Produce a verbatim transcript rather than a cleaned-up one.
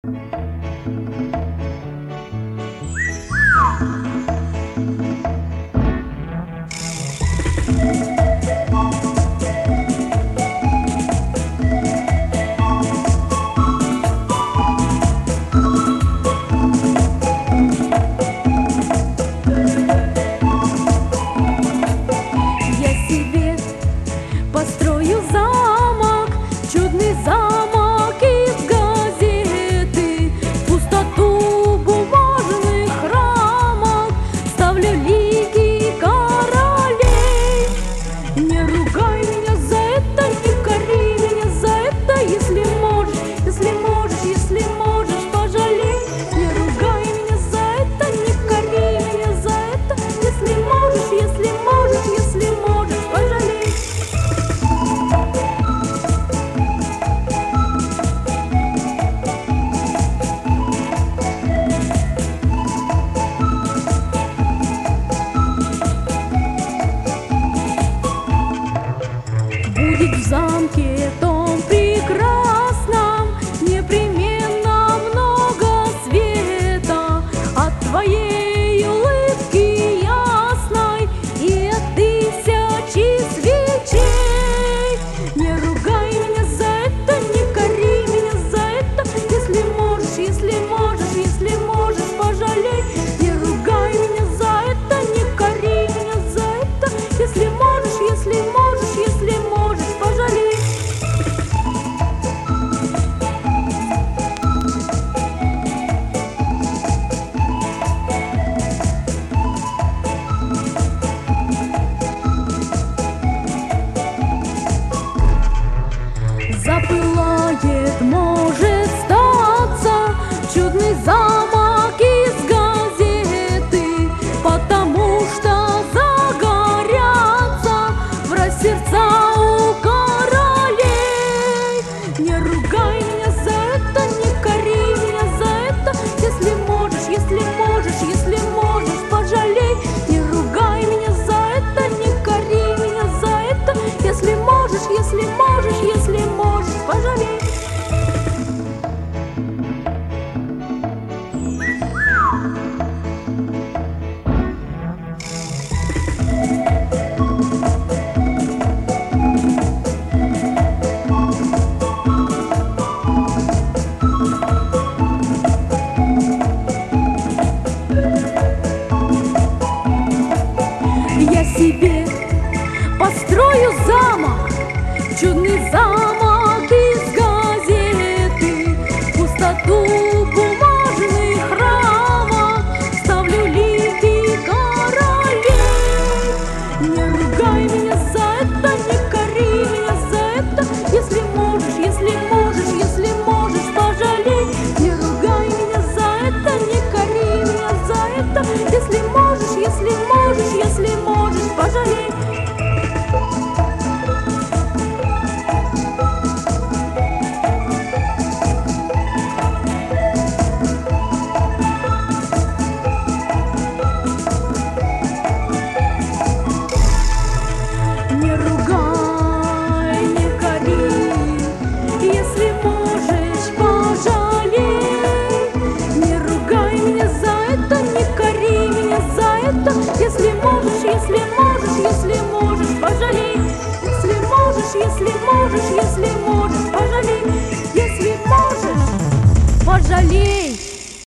Построю замок, чудный замок из газеты. В пустоту бумажных рамок ставлю лики королей. Не ругай меня за это, не кори меня за это. Если можешь, если можешь, если можешь, пожалей. Не ругай меня за это, не кори меня за это. Если можешь, если можешь, если можешь, пожалей. Будет в замке том прекрасном непременно много света от твоей улыбки ясной и от тысячи свечей. Не ругай меня за это, не кори меня за это. Если можешь, если можешь, если можешь, пожалей. Не ругай меня за это, не кори меня за это. Если можешь, если можешь, если можешь, пожалей. Запылает, может статься, чудный замок из газеты, потому что загорятся врозь сердца у королей. Не ругай меня за это, не кори меня за это. Если можешь, если можешь, если можешь, пожалей. Не ругай меня за это, не кори меня за это. Если можешь, если можешь, если можешь, пожалей. Я себе построю замок, чудный замок из газеты. В пустоту бумажных рамок ставлю лики королей. Не ругай меня за это, не кори меня за это. Если можешь, если можешь, если можешь, пожалей. Не ругай меня за это, не кори меня за это. Если можешь, если можешь, если можешь, пожалей. Не ругай, не кори, если можешь, пожалей. Не ругай меня за это, не кори меня за это. Если можешь, если можешь, если можешь, пожалей. Если можешь, если можешь, если можешь, пожалей. Если можешь, пожалей.